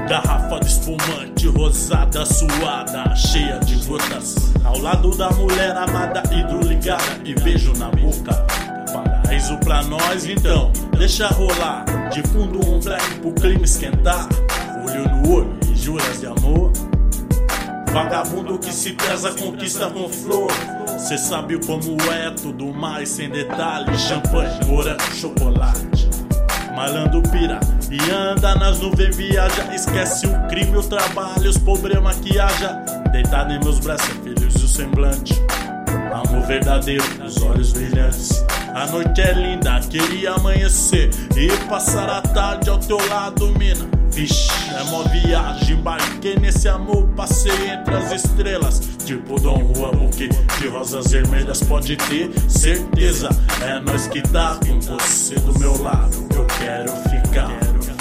Garrafa de espumante rosada, suada, cheia de gotas. Ao lado da mulher amada, hidroligada e beijo na boca. Paraíso pra nós, então, deixa rolar. De fundo um black pro clima esquentar. Olho no olho e juras de amor. Vagabundo que se pesa, conquista com flor. Cê sabe como é, tudo mais sem detalhe. Champanhe, morango, chocolate. Malandro pira e anda nas nuvens, viaja. Esquece o crime, o trabalho, os problemas que haja. Deitado em meus braços, feliz o semblante. Amor verdadeiro, os olhos brilhantes. A noite é linda, queria amanhecer e passar a tarde ao teu lado, mina. Vixe, é mó viagem, embarquei nesse amor, passei entre as estrelas. Tipo Dom Juan, buquê de rosas vermelhas, pode ter certeza. É nós que tá com você do meu lado, eu quero ficar.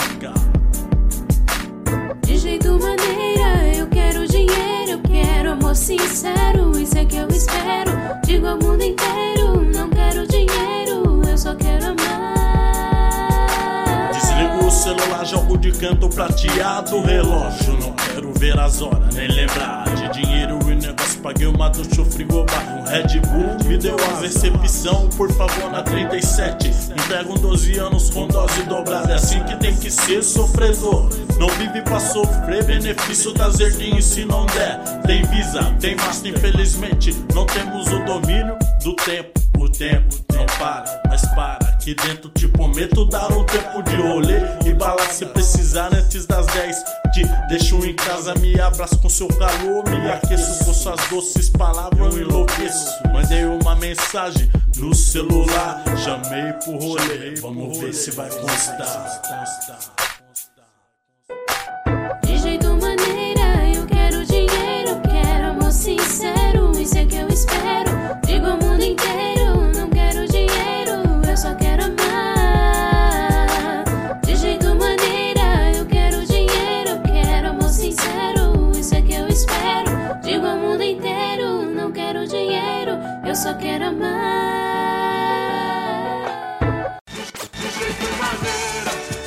De jeito maneira, eu quero dinheiro, eu quero amor sincero, isso é que eu espero. Digo ao mundo inteiro, não quero dinheiro, eu só quero amar. Desligo o celular, jogo de canto prateado, relógio, não quero ver as horas, nem lembrar de dinheiro e negócio. Paguei uma ducha, frigobar, um Red Bull, me deu a recepção, por favor, na 37. Entrego 12 anos com dose dobrada, é assim que tem que ser sofredor. Não vive pra sofrer, benefício das herdinhas se não der. Tem visa, tem master, infelizmente não temos o domínio do tempo. O tempo não para, mas para. Aqui dentro te prometo dar um tempo de rolê e bala se precisar antes das 10. Te deixo em casa, me abraço com seu calor, me aqueço com suas doces palavras, eu enlouqueço. Mandei uma mensagem no celular, chamei pro rolê, vamos ver se vai constar. De jeito maneira, eu quero dinheiro, eu quero amor sincero, isso é que eu espero. Digo ao mundo inteiro, não quero dinheiro, eu só quero amar. De jeito maneira, eu quero dinheiro, eu quero amor sincero, isso é que eu espero. Digo ao mundo inteiro, não quero dinheiro, eu só quero amar. De jeito maneira.